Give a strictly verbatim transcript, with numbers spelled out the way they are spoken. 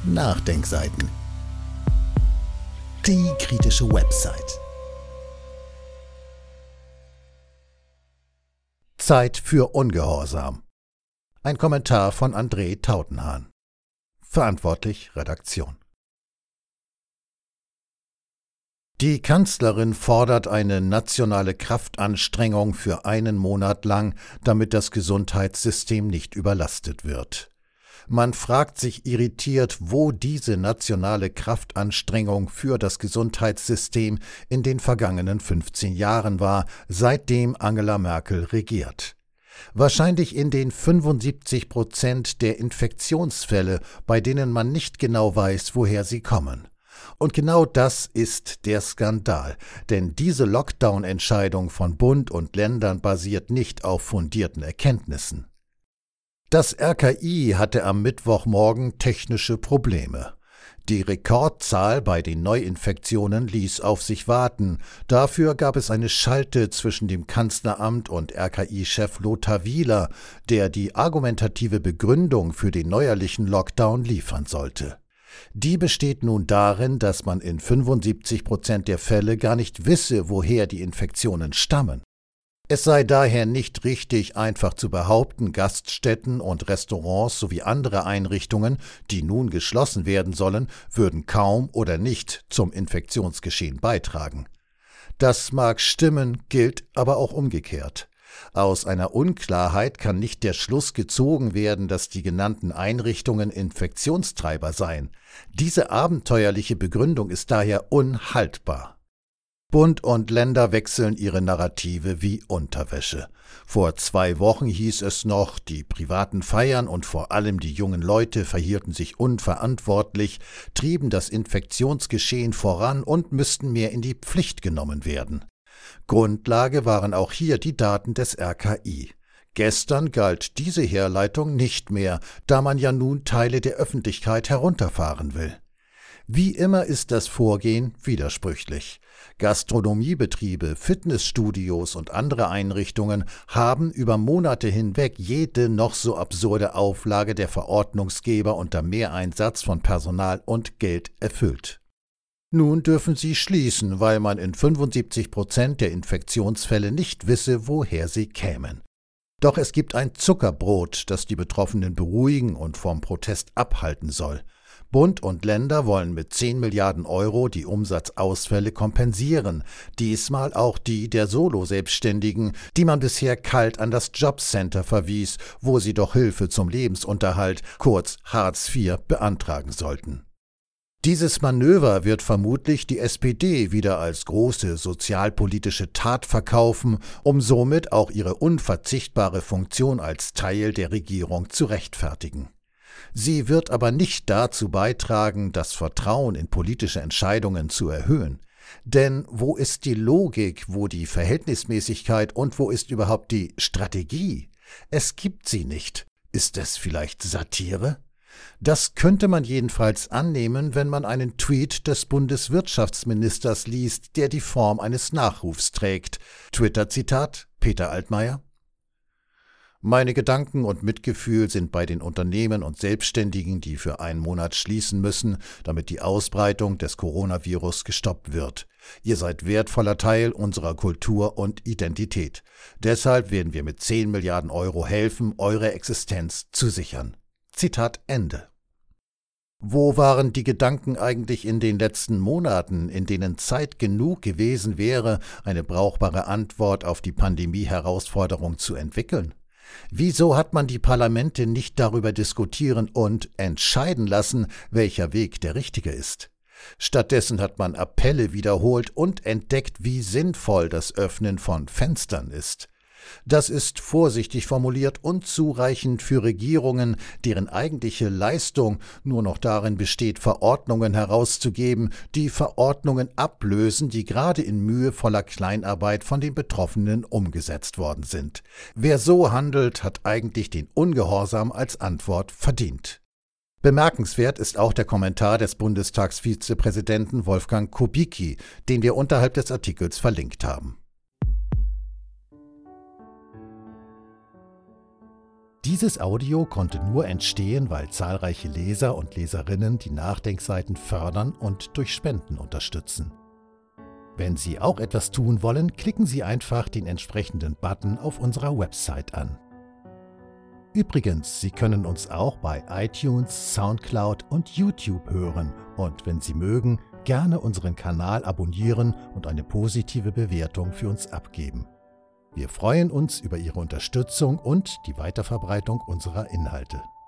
Nachdenkseiten. Die kritische Website. Zeit für Ungehorsam. Ein Kommentar von André Tautenhahn. Verantwortlich Redaktion. Die Kanzlerin fordert eine nationale Kraftanstrengung für einen Monat lang, damit das Gesundheitssystem nicht überlastet wird. Man fragt sich irritiert, wo diese nationale Kraftanstrengung für das Gesundheitssystem in den vergangenen fünfzehn Jahren war, seitdem Angela Merkel regiert. Wahrscheinlich in den fünfundsiebzig Prozent der Infektionsfälle, bei denen man nicht genau weiß, woher sie kommen. Und genau das ist der Skandal, denn diese Lockdown-Entscheidung von Bund und Ländern basiert nicht auf fundierten Erkenntnissen. Das R K I hatte am Mittwochmorgen technische Probleme. Die Rekordzahl bei den Neuinfektionen ließ auf sich warten. Dafür gab es eine Schalte zwischen dem Kanzleramt und R K I-Chef Lothar Wieler, der die argumentative Begründung für den neuerlichen Lockdown liefern sollte. Die besteht nun darin, dass man in fünfundsiebzig Prozent der Fälle gar nicht wisse, woher die Infektionen stammen. Es sei daher nicht richtig, einfach zu behaupten, Gaststätten und Restaurants sowie andere Einrichtungen, die nun geschlossen werden sollen, würden kaum oder nicht zum Infektionsgeschehen beitragen. Das mag stimmen, gilt aber auch umgekehrt. Aus einer Unklarheit kann nicht der Schluss gezogen werden, dass die genannten Einrichtungen Infektionstreiber seien. Diese abenteuerliche Begründung ist daher unhaltbar. Bund und Länder wechseln ihre Narrative wie Unterwäsche. Vor zwei Wochen hieß es noch, die privaten Feiern und vor allem die jungen Leute verhielten sich unverantwortlich, trieben das Infektionsgeschehen voran und müssten mehr in die Pflicht genommen werden. Grundlage waren auch hier die Daten des R K I. Gestern galt diese Herleitung nicht mehr, da man ja nun Teile der Öffentlichkeit herunterfahren will. Wie immer ist das Vorgehen widersprüchlich. Gastronomiebetriebe, Fitnessstudios und andere Einrichtungen haben über Monate hinweg jede noch so absurde Auflage der Verordnungsgeber unter Mehreinsatz von Personal und Geld erfüllt. Nun dürfen sie schließen, weil man in fünfundsiebzig Prozent der Infektionsfälle nicht wisse, woher sie kämen. Doch es gibt ein Zuckerbrot, das die Betroffenen beruhigen und vom Protest abhalten soll. Bund und Länder wollen mit zehn Milliarden Euro die Umsatzausfälle kompensieren, diesmal auch die der Solo-Selbstständigen, die man bisher kalt an das Jobcenter verwies, wo sie doch Hilfe zum Lebensunterhalt, kurz Hartz vier, beantragen sollten. Dieses Manöver wird vermutlich die S P D wieder als große sozialpolitische Tat verkaufen, um somit auch ihre unverzichtbare Funktion als Teil der Regierung zu rechtfertigen. Sie wird aber nicht dazu beitragen, das Vertrauen in politische Entscheidungen zu erhöhen. Denn wo ist die Logik, wo die Verhältnismäßigkeit und wo ist überhaupt die Strategie? Es gibt sie nicht. Ist es vielleicht Satire? Das könnte man jedenfalls annehmen, wenn man einen Tweet des Bundeswirtschaftsministers liest, der die Form eines Nachrufs trägt. Twitter-Zitat Peter Altmaier: Meine Gedanken und Mitgefühl sind bei den Unternehmen und Selbstständigen, die für einen Monat schließen müssen, damit die Ausbreitung des Coronavirus gestoppt wird. Ihr seid wertvoller Teil unserer Kultur und Identität. Deshalb werden wir mit zehn Milliarden Euro helfen, eure Existenz zu sichern. Zitat Ende. Wo waren die Gedanken eigentlich in den letzten Monaten, in denen Zeit genug gewesen wäre, eine brauchbare Antwort auf die Pandemie-Herausforderung zu entwickeln? Wieso hat man die Parlamente nicht darüber diskutieren und entscheiden lassen, welcher Weg der richtige ist? Stattdessen hat man Appelle wiederholt und entdeckt, wie sinnvoll das Öffnen von Fenstern ist. Das ist vorsichtig formuliert unzureichend für Regierungen, deren eigentliche Leistung nur noch darin besteht, Verordnungen herauszugeben, die Verordnungen ablösen, die gerade in mühevoller Kleinarbeit von den Betroffenen umgesetzt worden sind. Wer so handelt, hat eigentlich den Ungehorsam als Antwort verdient. Bemerkenswert ist auch der Kommentar des Bundestagsvizepräsidenten Wolfgang Kubicki, den wir unterhalb des Artikels verlinkt haben. Dieses Audio konnte nur entstehen, weil zahlreiche Leser und Leserinnen die Nachdenkseiten fördern und durch Spenden unterstützen. Wenn Sie auch etwas tun wollen, klicken Sie einfach den entsprechenden Button auf unserer Website an. Übrigens, Sie können uns auch bei iTunes, Soundcloud und YouTube hören und wenn Sie mögen, gerne unseren Kanal abonnieren und eine positive Bewertung für uns abgeben. Wir freuen uns über Ihre Unterstützung und die Weiterverbreitung unserer Inhalte.